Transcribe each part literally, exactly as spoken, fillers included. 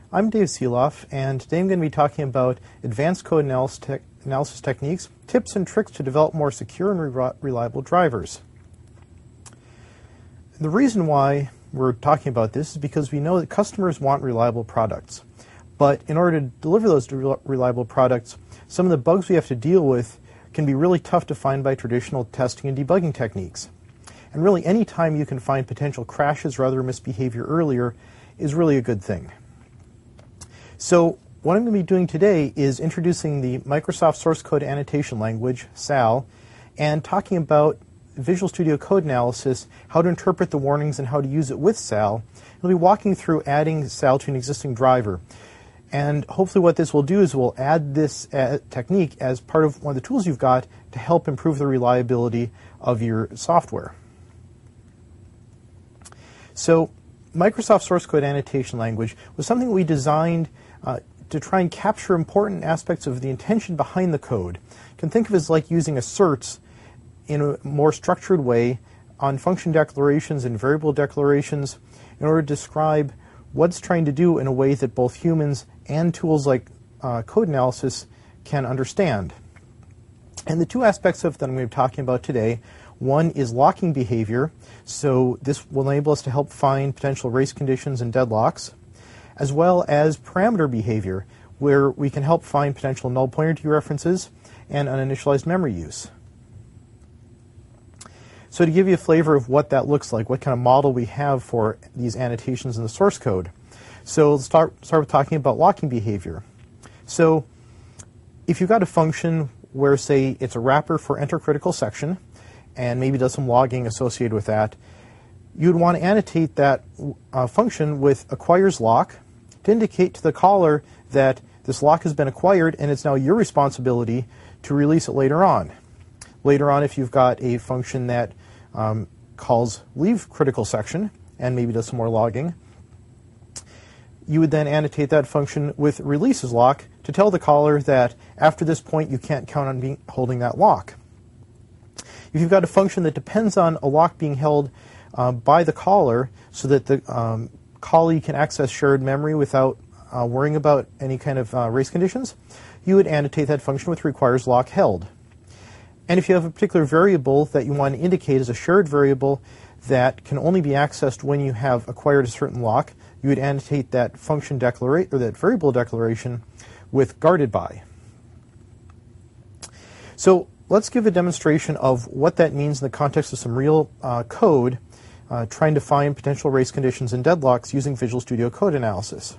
I'm Dave Seeloff, and today I'm going to be talking about advanced code analysis, te analysis techniques, tips and tricks to develop more secure and re reliable drivers. The reason why we're talking about this is because we know that customers want reliable products. But in order to deliver those reliable products, some of the bugs we have to deal with can be really tough to find by traditional testing and debugging techniques. And really, any time you can find potential crashes or other misbehavior earlier is really a good thing. So what I'm going to be doing today is introducing the Microsoft Source Code Annotation Language, S A L, and talking about Visual Studio Code Analysis, how to interpret the warnings and how to use it with S A L. I'll be walking through adding S A L to an existing driver. And hopefully what this will do is we'll add this uh, technique as part of one of the tools you've got to help improve the reliability of your software. So Microsoft Source Code Annotation Language was something we designed uh, to try and capture important aspects of the intention behind the code. You can think of it as like using asserts in a more structured way on function declarations and variable declarations in order to describe what it's trying to do in a way that both humans and tools like uh, code analysis can understand. And the two aspects of that I'm going to be talking about today, one is locking behavior, so this will enable us to help find potential race conditions and deadlocks, as well as parameter behavior, where we can help find potential null pointer dereferences and uninitialized memory use. So to give you a flavor of what that looks like, what kind of model we have for these annotations in the source code. So let's start, start with talking about locking behavior. So if you've got a function where, say, it's a wrapper for enter critical section, and maybe does some logging associated with that, you'd want to annotate that uh, function with acquires lock to indicate to the caller that this lock has been acquired and it's now your responsibility to release it later on. Later on, if you've got a function that um, calls leave critical section and maybe does some more logging, you would then annotate that function with releases lock to tell the caller that after this point you can't count on being, holding that lock. If you've got a function that depends on a lock being held uh, by the caller so that the um, callee can access shared memory without uh, worrying about any kind of uh, race conditions, you would annotate that function with requires lock held. And if you have a particular variable that you want to indicate as a shared variable that can only be accessed when you have acquired a certain lock, you would annotate that function declaration or that variable declaration with guarded by. So let's give a demonstration of what that means in the context of some real uh, code uh, trying to find potential race conditions and deadlocks using Visual Studio Code Analysis.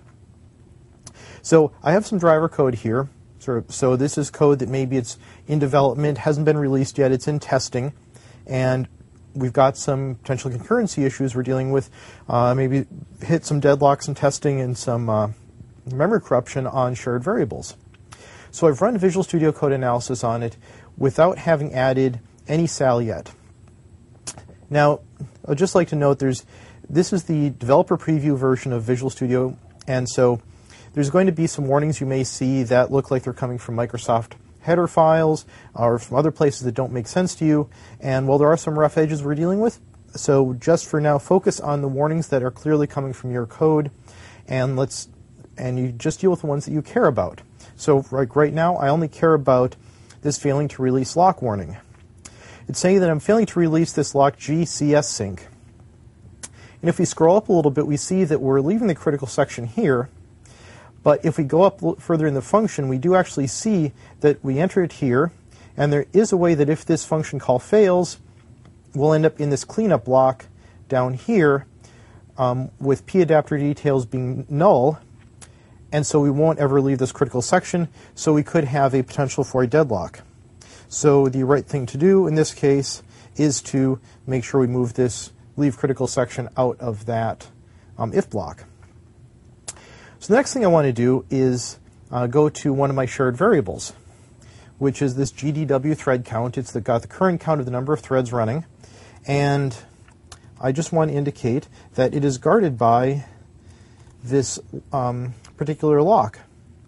So I have some driver code here. So this is code that maybe it's in development, hasn't been released yet, it's in testing, and we've got some potential concurrency issues we're dealing with, uh, maybe hit some deadlocks in testing and some uh, memory corruption on shared variables. So I've run Visual Studio Code Analysis on it without having added any S A L yet. Now, I'd just like to note there's this is the developer preview version of Visual Studio, and so there's going to be some warnings you may see that look like they're coming from Microsoft header files or from other places that don't make sense to you. And while there are some rough edges we're dealing with, so just for now, focus on the warnings that are clearly coming from your code, and let's and you just deal with the ones that you care about. So like right now, I only care about this failing to release lock warning. It's saying that I'm failing to release this lock G C S sync. And if we scroll up a little bit, we see that we're leaving the critical section here. But if we go up further in the function, we do actually see that we enter it here, and there is a way that if this function call fails, we'll end up in this cleanup block down here um, with p-adapter details being null, and so we won't ever leave this critical section, so we could have a potential for a deadlock. So the right thing to do in this case is to make sure we move this leave critical section out of that um, if block. So the next thing I want to do is uh, go to one of my shared variables, which is this G D W thread count. It's the, got the current count of the number of threads running, and I just want to indicate that it is guarded by this um, particular lock.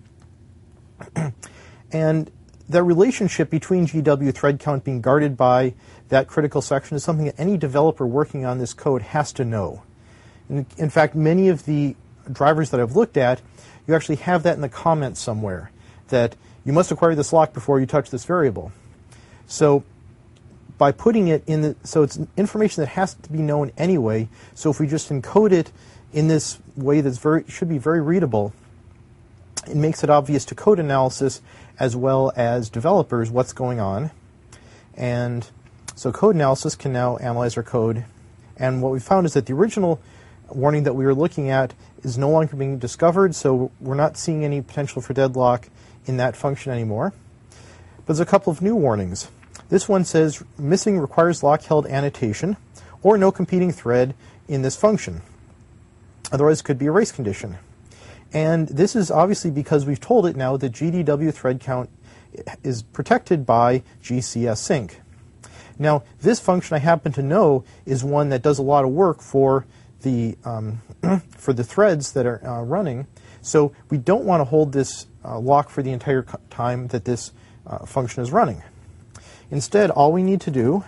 And the relationship between G W thread count being guarded by that critical section is something that any developer working on this code has to know. In, in fact, many of the drivers that I've looked at, you actually have that in the comments somewhere, that you must acquire this lock before you touch this variable. So by putting it in the, so it's information that has to be known anyway, so if we just encode it in this way that's very, should be very readable, it makes it obvious to code analysis as well as developers what's going on. And so code analysis can now analyze our code. And what we found is that the original warning that we were looking at is no longer being discovered, so we're not seeing any potential for deadlock in that function anymore. But there's a couple of new warnings. This one says missing requires lock-held annotation or no competing thread in this function. Otherwise, it could be a race condition. And this is obviously because we've told it now that G D W thread count is protected by G C S sync. Now, this function I happen to know is one that does a lot of work for the um, for the threads that are uh, running. So we don't want to hold this uh, lock for the entire time that this uh, function is running. Instead, all we need to do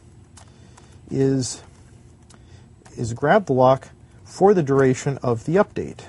is is grab the lock for the duration of the update.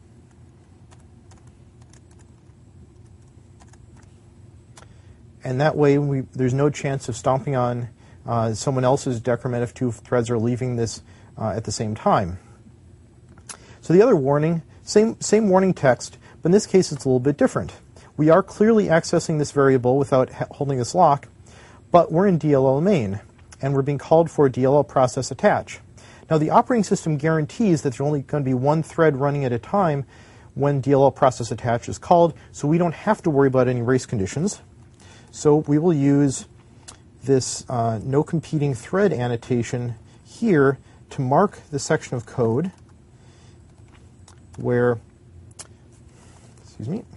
And that way, we, there's no chance of stomping on uh, someone else's decrement if two threads are leaving this uh, at the same time. So the other warning, same, same warning text, but in this case it's a little bit different. We are clearly accessing this variable without ha holding this lock, but we're in D L L main, and we're being called for a D L L process attach. Now the operating system guarantees that there's only going to be one thread running at a time when D L L process attach is called, so we don't have to worry about any race conditions. So we will use this uh, no competing thread annotation here to mark the section of code where, excuse me,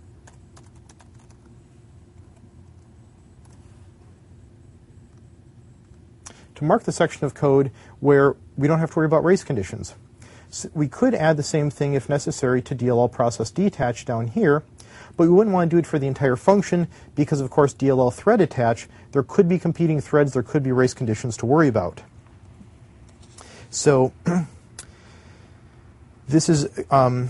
to mark the section of code where we don't have to worry about race conditions. So we could add the same thing if necessary to D L L process detach down here, but we wouldn't want to do it for the entire function because, of course, D L L thread attach, there could be competing threads, there could be race conditions to worry about. So this is, um,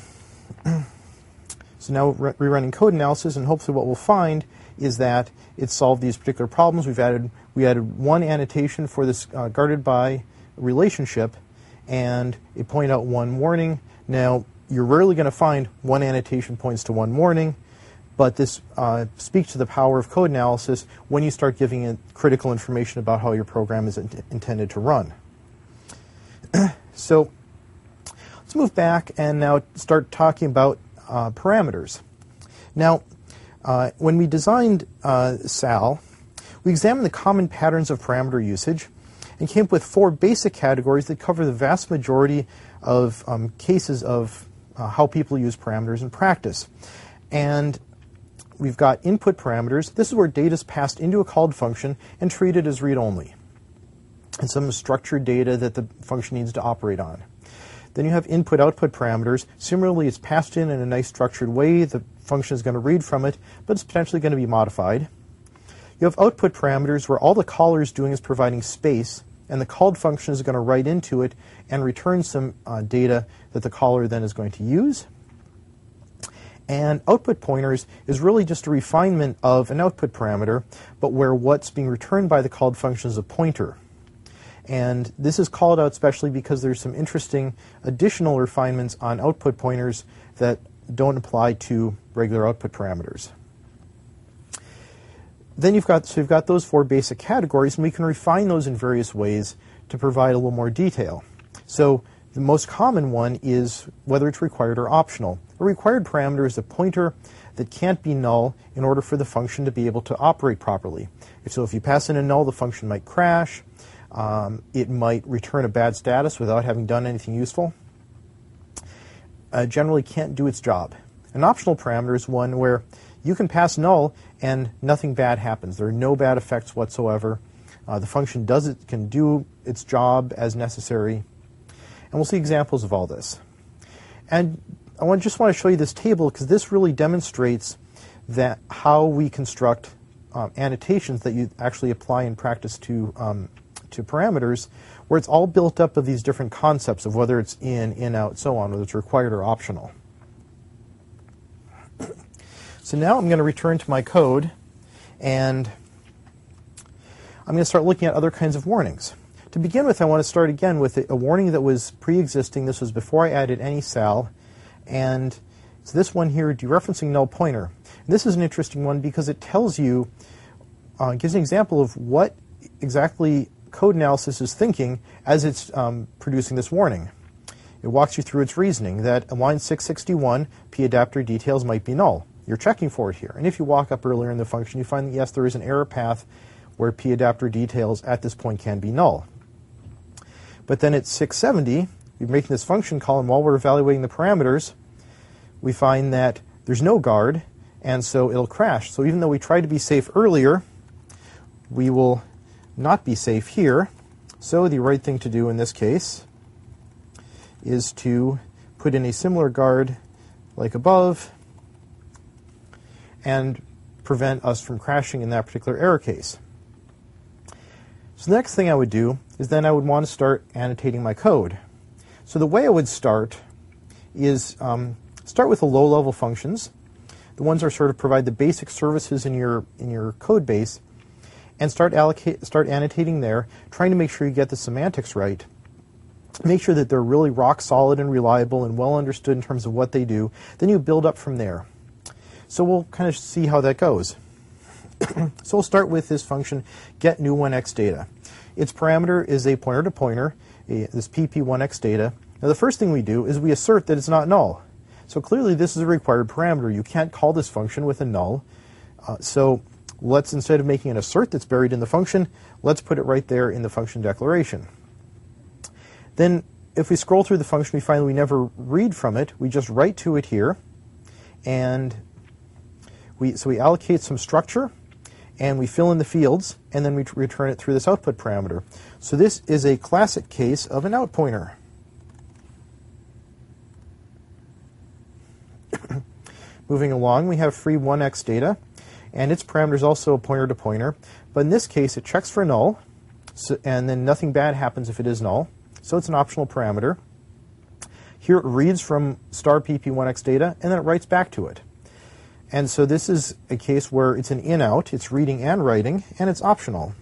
so now re rerunning code analysis, and hopefully what we'll find is that it solved these particular problems. We've added, we added one annotation for this uh, guarded by relationship, and it pointed out one warning. Now, you're rarely going to find one annotation points to one warning, but this uh, speaks to the power of code analysis when you start giving it critical information about how your program is in intended to run. So let's move back and now start talking about uh, parameters. Now, uh, when we designed uh, S A L, we examined the common patterns of parameter usage and came up with four basic categories that cover the vast majority of um, cases of uh, how people use parameters in practice. And we've got input parameters. This is where data is passed into a called function and treated as read-only. And some structured data that the function needs to operate on. Then you have input-output parameters. Similarly, it's passed in in a nice structured way. The function is going to read from it, but it's potentially going to be modified. You have output parameters where all the caller is doing is providing space, and the called function is going to write into it and return some uh, data that the caller then is going to use. And output pointers is really just a refinement of an output parameter, but where what's being returned by the called function is a pointer. And this is called out especially because there's some interesting additional refinements on output pointers that don't apply to regular output parameters. Then you've got, so you've got those four basic categories, and we can refine those in various ways to provide a little more detail. So the most common one is whether it's required or optional. A required parameter is a pointer that can't be null in order for the function to be able to operate properly. So if you pass in a null, the function might crash. Um, it might return a bad status without having done anything useful. Uh, generally can't do its job. An optional parameter is one where you can pass null and nothing bad happens. There are no bad effects whatsoever. Uh, the function does it, can do its job as necessary. And we'll see examples of all this. And I want, just want to show you this table because this really demonstrates that how we construct um, annotations that you actually apply in practice to, um, to parameters where it's all built up of these different concepts of whether it's in, in, out, so on, whether it's required or optional. So now I'm going to return to my code, and I'm going to start looking at other kinds of warnings. To begin with, I want to start again with a warning that was pre-existing. This was before I added any sal, and it's this one here, dereferencing null pointer. And this is an interesting one because it tells you, uh, gives an example of what exactly code analysis is thinking as it's um, producing this warning. It walks you through its reasoning that on line six sixty-one, p adapter details might be null. You're checking for it here. And if you walk up earlier in the function, you find that yes, there is an error path where p adapter details at this point can be null. But then at six seventy, you're making this function call, and while we're evaluating the parameters, we find that there's no guard, and so it'll crash. So even though we tried to be safe earlier, we will not be safe here. So the right thing to do in this case is to put in a similar guard like above and prevent us from crashing in that particular error case. So the next thing I would do is then I would want to start annotating my code. So the way I would start is um, start with the low-level functions. The ones that sort of provide the basic services in your in your code base, and start allocate start annotating there, trying to make sure you get the semantics right. Make sure that they're really rock solid and reliable and well understood in terms of what they do. Then you build up from there. So we'll kind of see how that goes. So we'll start with this function, get new one x data. Its parameter is a pointer to pointer, a, this p p one x data. Now the first thing we do is we assert that it's not null. So clearly this is a required parameter. You can't call this function with a null. Uh, so let's, instead of making an assert that's buried in the function, let's put it right there in the function declaration. Then if we scroll through the function, we find we never read from it. We just write to it here. And we, so we allocate some structure, and we fill in the fields, and then we return it through this output parameter. So this is a classic case of an out pointer. Moving along, we have free one x data, and its parameter is also a pointer to pointer. But in this case, it checks for null, so, and then nothing bad happens if it is null. So it's an optional parameter. Here it reads from star p p one x data, and then it writes back to it. And so this is a case where it's an in-out, it's reading and writing, and it's optional.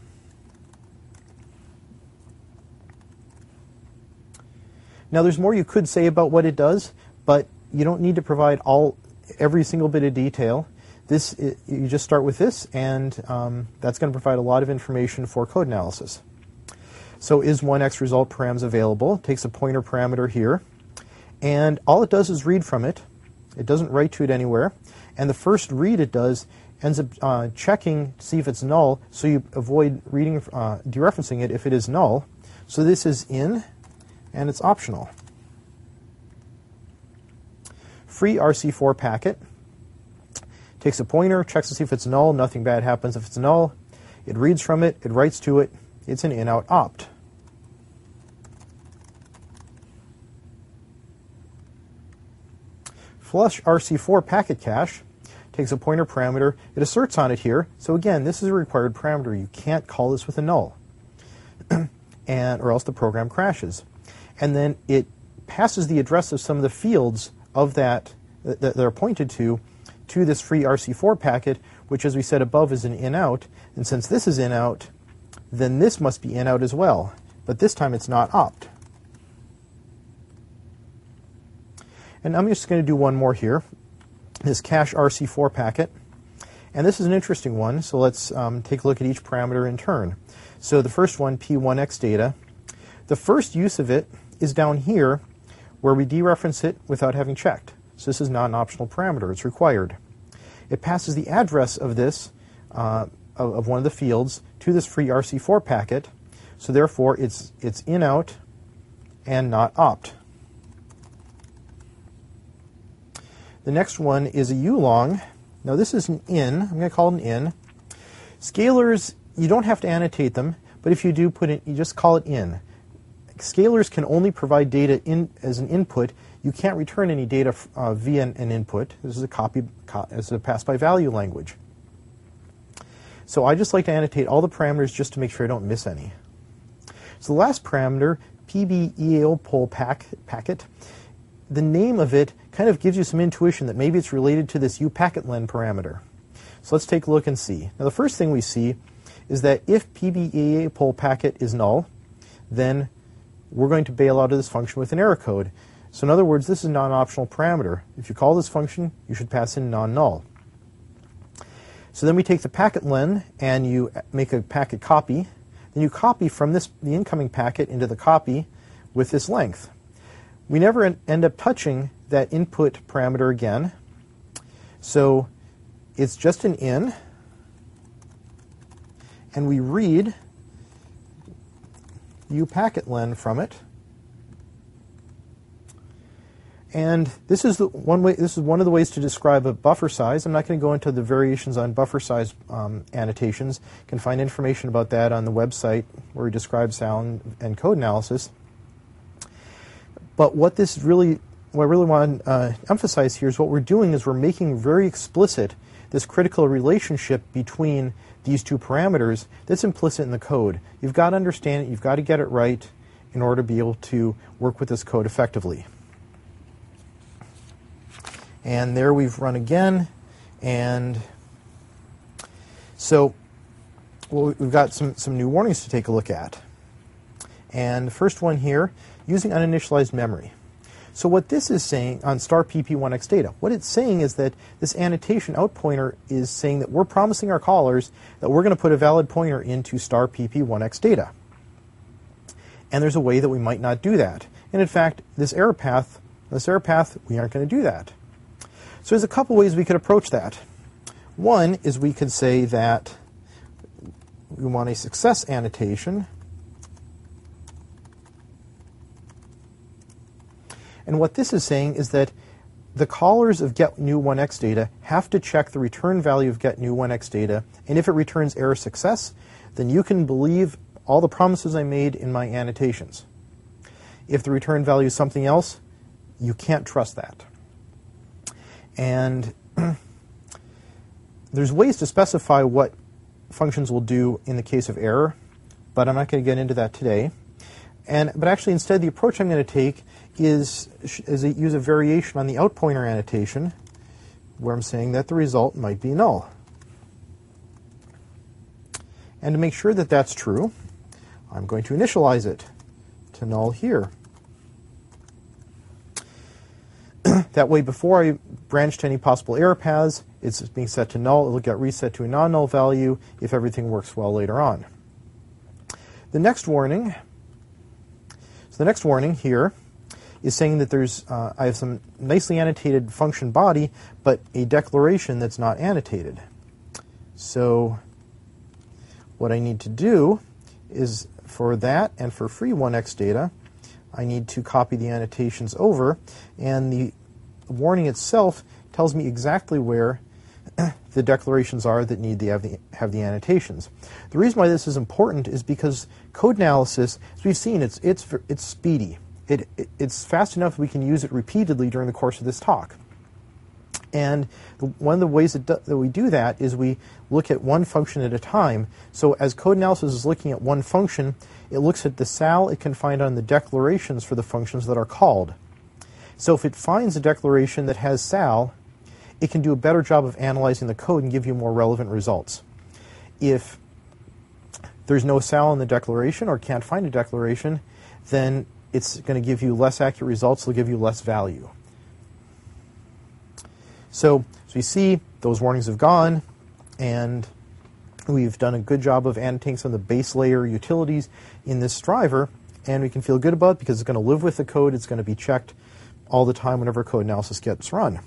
Now there's more you could say about what it does, but you don't need to provide all every single bit of detail. This, it, you just start with this, and um, that's going to provide a lot of information for code analysis. So is one x result params available? It takes a pointer parameter here, and all it does is read from it. It doesn't write to it anywhere. And the first read it does ends up uh, checking to see if it's null, so you avoid reading, uh, dereferencing it if it is null. So this is in, and it's optional. Free R C four packet. Takes a pointer, checks to see if it's null. Nothing bad happens if it's null. It reads from it. It writes to it. It's an in-out opt. Flush R C four packet cache. Takes a pointer parameter. It asserts on it here. So again, this is a required parameter. You can't call this with a null, and or else the program crashes. And then it passes the address of some of the fields of that that they're pointed to to this free R C four packet, which, as we said above, is an in-out. And since this is in-out, then this must be in-out as well. But this time it's not opt. And I'm just going to do one more here. This cache R C four packet. And this is an interesting one, so let's um, take a look at each parameter in turn. So the first one, p one x data. The first use of it is down here, where we dereference it without having checked. So this is not an optional parameter, it's required. It passes the address of this, uh, of, of one of the fields, to this free R C four packet. So therefore it's, it's in-out and not opt. The next one is a ulong. Now this is an in. I'm going to call it an in. Scalars, you don't have to annotate them, but if you do put it, you just call it in. Scalars can only provide data in as an input. You can't return any data uh, via an, an input. This is a copy, co this is a pass by value language. So I just like to annotate all the parameters just to make sure I don't miss any. So the last parameter, P B E A O poll pack, packet, the name of it kind of gives you some intuition that maybe it's related to this uPacketLen parameter. So let's take a look and see. Now the first thing we see is that if P B E A O poll packet is null, then we're going to bail out of this function with an error code. So in other words, this is a non-optional parameter. If you call this function, you should pass in non-null. So then we take the packet len and you make a packet copy. Then you copy from this the incoming packet into the copy with this length. We never en end up touching that input parameter again. So it's just an in, and we read uPacketLen from it. And this is the one way. This is one of the ways to describe a buffer size. I'm not going to go into the variations on buffer size um, annotations. You can find information about that on the website where we describe S A L and, and code analysis. But what this really, what I really want to uh, emphasize here is what we're doing is we're making very explicit this critical relationship between these two parameters that's implicit in the code. You've got to understand it. You've got to get it right in order to be able to work with this code effectively. And there we've run again, and so well, we've got some, some new warnings to take a look at. And the first one here, using uninitialized memory. So what this is saying on star P P one X data, what it's saying is that this annotation out pointer is saying that we're promising our callers that we're going to put a valid pointer into star P P one X data. And there's a way that we might not do that. And in fact, this error path, this error path, we aren't going to do that. So there's a couple ways we could approach that. One is we could say that we want a success annotation. And what this is saying is that the callers of get new one X data have to check the return value of get new one X data, and if it returns error success, then you can believe all the promises I made in my annotations. If the return value is something else, you can't trust that. And there's ways to specify what functions will do in the case of error, but I'm not going to get into that today. And, but actually, instead, the approach I'm going to take is, is a, use a variation on the out pointer annotation, where I'm saying that the result might be null. And to make sure that that's true, I'm going to initialize it to null here. That way, before I branch to any possible error paths, it's being set to null. It'll get reset to a non-null value if everything works well later on. The next warning, so the next warning here is saying that there's, uh, I have some nicely annotated function body, but a declaration that's not annotated. So what I need to do is for that and for free one X data, I need to copy the annotations over, and the warning itself tells me exactly where the declarations are that need to have the, have the annotations. The reason why this is important is because code analysis, as we've seen, it's, it's, it's speedy. It, it, it's fast enough we can use it repeatedly during the course of this talk. And the, one of the ways that, do, that we do that is we look at one function at a time. So as code analysis is looking at one function, it looks at the S A L it can find on the declarations for the functions that are called. So if it finds a declaration that has S A L, it can do a better job of analyzing the code and give you more relevant results. If there's no S A L in the declaration or can't find a declaration, then it's going to give you less accurate results. It'll give you less value. So as we see, those warnings have gone, and we've done a good job of annotating some of the base layer utilities in this driver, and we can feel good about it because it's going to live with the code. It's going to be checked all the time whenever code analysis gets run.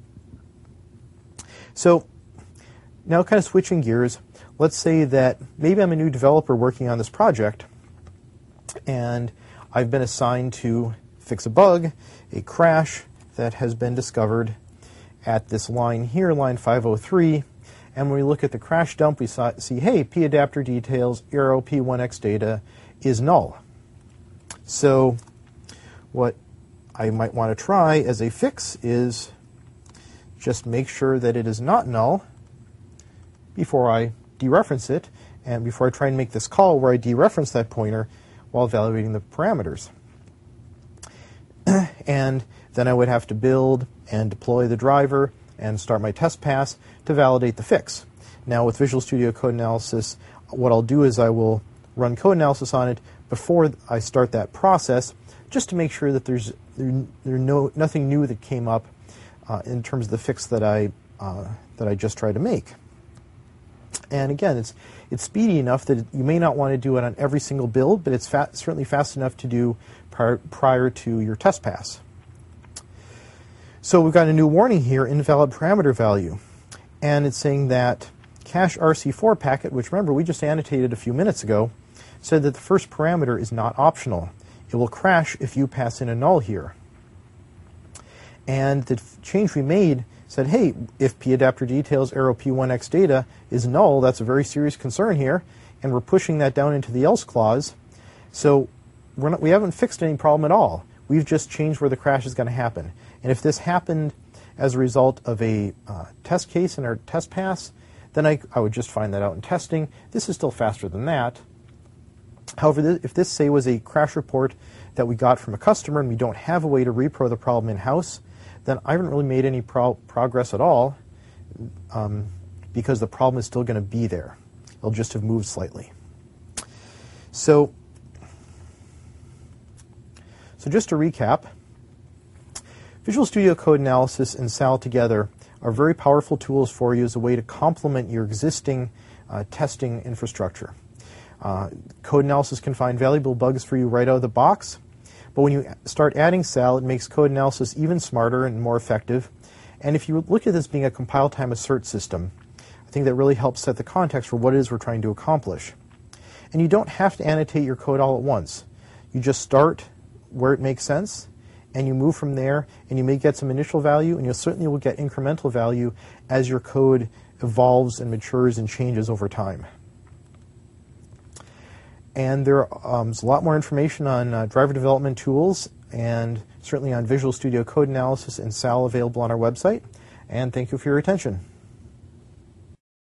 So now kind of switching gears, let's say that maybe I'm a new developer working on this project, and I've been assigned to fix a bug, a crash that has been discovered at this line here, line five oh three. And when we look at the crash dump, we saw, see, hey, P adapter details, arrow P one X data is null. So what I might want to try as a fix is just make sure that it is not null before I dereference it. And before I try and make this call where I dereference that pointer, while evaluating the parameters. And then I would have to build and deploy the driver and start my test pass to validate the fix. Now with Visual Studio Code Analysis, what I'll do is I will run code analysis on it before I start that process, just to make sure that there's there, there no nothing new that came up uh, in terms of the fix that I uh, that I just tried to make. And again, it's it's speedy enough that you may not want to do it on every single build, but it's fa- certainly fast enough to do prior, prior to your test pass. So we've got a new warning here, invalid parameter value. And it's saying that cache R C four packet, which remember we just annotated a few minutes ago, said that the first parameter is not optional. It will crash if you pass in a null here. And the change we made said, hey, if p-adapter-details arrow p one x data is null, that's a very serious concern here, and we're pushing that down into the else clause. So we're not, we haven't fixed any problem at all. We've just changed where the crash is going to happen. And if this happened as a result of a uh, test case in our test pass, then I, I would just find that out in testing. This is still faster than that. However, th- if this, say, was a crash report that we got from a customer and we don't have a way to repro the problem in-house, then I haven't really made any pro- progress at all um, because the problem is still going to be there. It'll just have moved slightly. So, so just to recap, Visual Studio Code Analysis and S A L together are very powerful tools for you as a way to complement your existing uh, testing infrastructure. Uh, code analysis can find valuable bugs for you right out of the box, but when you start adding S A L, it makes code analysis even smarter and more effective. And if you look at this being a compile time assert system, I think that really helps set the context for what it is we're trying to accomplish. And you don't have to annotate your code all at once. You just start where it makes sense, and you move from there, and you may get some initial value, and you certainly will get incremental value as your code evolves and matures and changes over time. And there's um, a lot more information on uh, driver development tools and certainly on Visual Studio Code Analysis and S A L available on our website. And thank you for your attention.